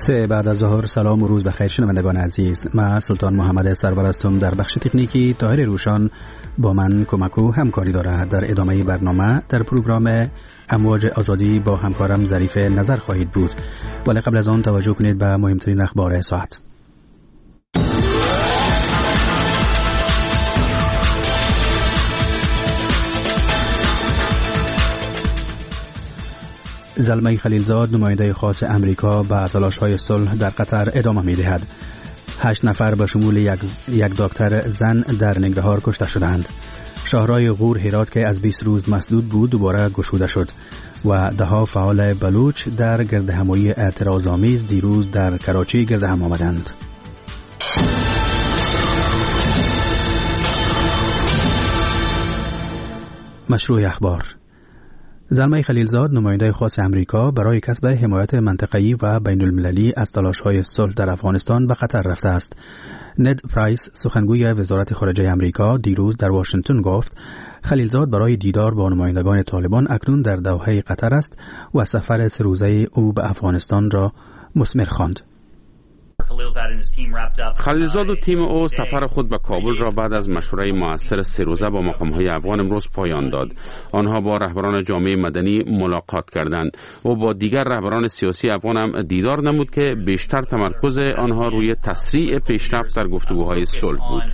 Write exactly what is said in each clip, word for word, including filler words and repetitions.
سه بعد از ظهر. سلام و روز بخیر شنوندگان عزیز. من سلطان محمد سرور هستم. در بخش تکنیکی طاهر روشان با من کمک و همکاری دارد. در ادامه برنامه در پروگرام امواج آزادی با همکارم ظریف نظر خواهید بود، ولی قبل از آن توجه کنید به مهمترین اخبار ساعت. زلمه خلیلزاد نماینده خاص امریکا به تلاش‌های صلح در قطر ادامه می‌دهد. هشت نفر به شمول یک, یک دکتر زن در ننگرهار کشته شدند. شاهراه غور هرات که از بیست روز مسدود بود دوباره گشوده شد و دهها فعال بلوچ در گردهمایی اعتراض‌آمیز دیروز در کراچی گردهم آمدند. مشروع اخبار. زلمه خلیلزاد نماینده خاص امریکا برای کسب حمایت منطقه‌ای و بین المللی از تلاش‌های صلح در افغانستان به قطر رفته است. ند پرایس سخنگوی وزارت خارجه امریکا دیروز در واشنگتن گفت خلیلزاد برای دیدار با نمایندگان طالبان اکنون در دوحه قطر است و سفر سه روزه او به افغانستان را مثمر خواند. خلیلزاد و تیم او سفر خود به کابل را بعد از مشوره مؤثر سه روزه با مقام‌های افغان امروز پایان داد. آنها با رهبران جامعه مدنی ملاقات کردند و با دیگر رهبران سیاسی افغان هم دیدار نمود که بیشتر تمرکز آنها روی تسریع پیشرفت در گفتگوهای صلح بود.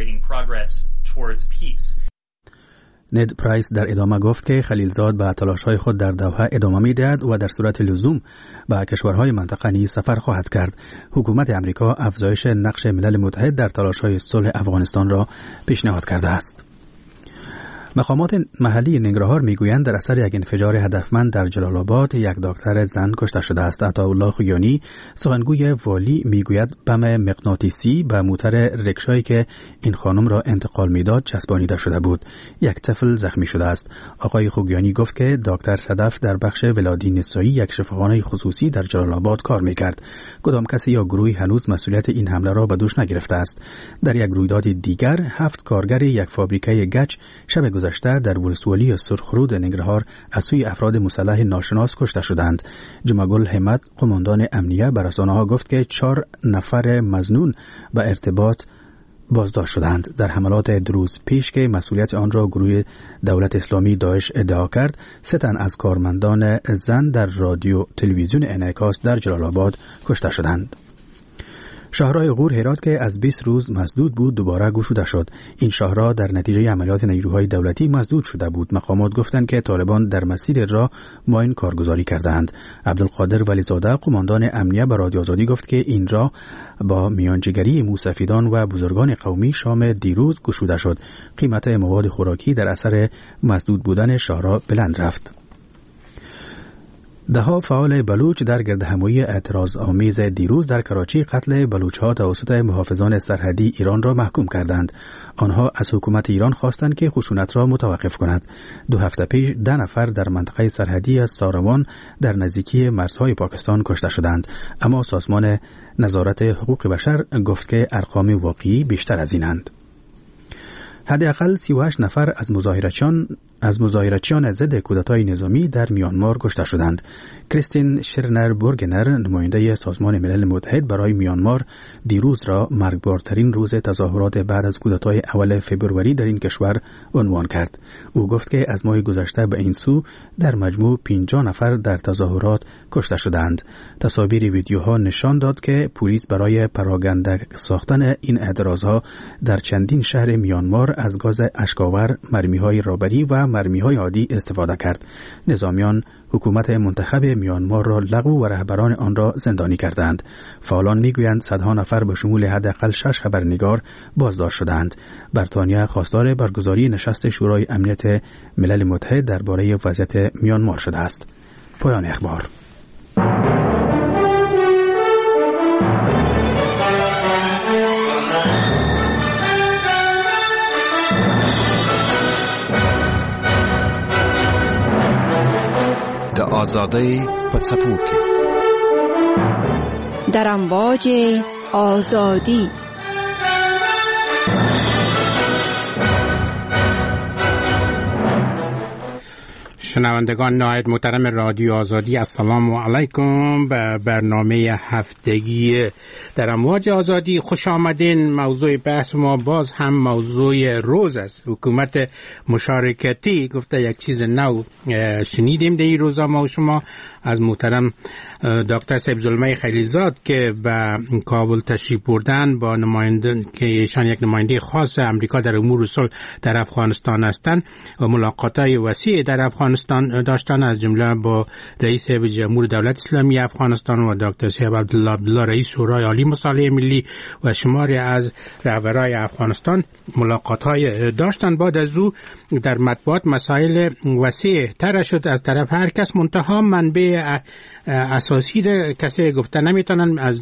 ند پرایس در ادامه گفت که خلیلزاد به تلاش‌های خود در دوحه ادامه می‌دهد و در صورت لزوم به کشورهای منطقه نیز سفر خواهد کرد. حکومت امریکا افزایش نقش ملل متحد در تلاش‌های صلح افغانستان را پیشنهاد کرده است. مقامات محلی ننگرهار میگویند در اثر یک انفجار هدفمند در جلال آباد یک دکتر زن کشته شده است. عطاالله خویانی سخنگوی والی میگوید بم مغناطیسی به موتور رکشایی که این خانم را انتقال میداد چسبانیده شده بود. یک طفل زخمی شده است. آقای خویانی گفت که دکتر صدف در بخش ولادی نسایی یک شفاخانه خصوصی در جلال آباد کار میکرد. کدام کسی یا گروهی هنوز مسئولیت این حمله را به دوش نگرفته است. در یک رویداد دیگر هفت کارگر یک فابریکه گچ شب گذشته در ولسوالی سرخرود ننگرهار از سوی افراد مسلح ناشناس کشته شدند. جمعگل همت قماندان امنیه به رسانه‌ها گفت که چهار نفر مظنون به ارتباط بازداشت شدند. در حملات دو روز پیش که مسئولیت آن را گروه دولت اسلامی داعش ادعا کرد، سه تن از کارمندان زن در رادیو تلویزیون انعکاس در جلال آباد کشته شدند. شاهراه غور هرات که از بیست روز مسدود بود دوباره گشوده شد. این شاهراه در نتیجه عملیات نیروهای دولتی مسدود شده بود. مقامات گفتند که طالبان در مسیر راه ماین کارگزاری کردند. عبدالقادر ولیزاده قماندان امنیه به رادیو آزادی گفت که این راه با میانجیگری موسفیدان و بزرگان قومی شام دیروز گشوده شد. قیمت مواد خوراکی در اثر مسدود بودن شاهراه بلند رفت. دهها فعال بلوچ در گردهمایی اعتراض آمیز دیروز در کراچی قتل بلوچ‌ها توسط محافظان سرحدی ایران را محکوم کردند. آنها از حکومت ایران خواستند که خشونت را متوقف کند. دو هفته پیش ده نفر در منطقه سرحدی از ساروان در نزدیکی مرزهای پاکستان کشته شدند، اما سازمان نظارت حقوق بشر گفت که ارقام واقعی بیشتر از اینند. حداقل سی و هشت نفر از مظاهرچیان از مظاهرچیان ضد کودتای نظامی در میانمار کشته شدند. کریستین شرنر بورگنر نماینده سازمان ملل متحد برای میانمار دیروز را مرگبارترین روز تظاهرات بعد از کودتای اول فوریه در این کشور عنوان کرد. او گفت که از ماه گذشته به این سو در مجموع پنجاه نفر در تظاهرات کشته شدند. تصاویر ویدیوها نشان داد که پلیس برای پراگنده ساختن این اعتراضها در چندین شهر میانمار از گاز اشک‌آور، مرمی‌های رابری و مرمی‌های عادی استفاده کرد. نظامیان حکومت منتخب میانمار را لغو و رهبران آن را زندانی کردند. فعالان میگویند صدها نفر به شمول حداقل شش خبرنگار بازداشت شدند. بریتانیا خواستار برگزاری نشست شورای امنیت ملل متحد درباره وضعیت میانمار شده است. پایان اخبار. آزادی پڅپوکي در امواج آزادی. شنوندگان نهایت محترم رادیو آزادی، السلام علیکم به برنامه هفتگی در امواج آزادی خوش آمدین. موضوع بحث ما باز هم موضوع روز است. حکومت مشارکتی گفته یک چیز نو شنیدیم در این روزا ما و شما از محترم دکتر صاحب ظلمه خلیلزاد که به کابل تشریف بردن با نماینده که ایشان یک نماینده خاص امریکا در امور صلح در افغانستان هستند و ملاقات‌های وسیع در افغانستان داشتن، از جمله با رئیس جمهور دولت اسلامی افغانستان و دکتر صاحب عبدالله عبدالله رئیس شورای عالی مصالحه ملی و شماری از رهبران افغانستان ملاقات‌های داشتن. بعد از او در مطبوعات مسائل وسیع تر شد از طرف هر کس، منتها منبع اساسی را کسی گفته نمیتونن. از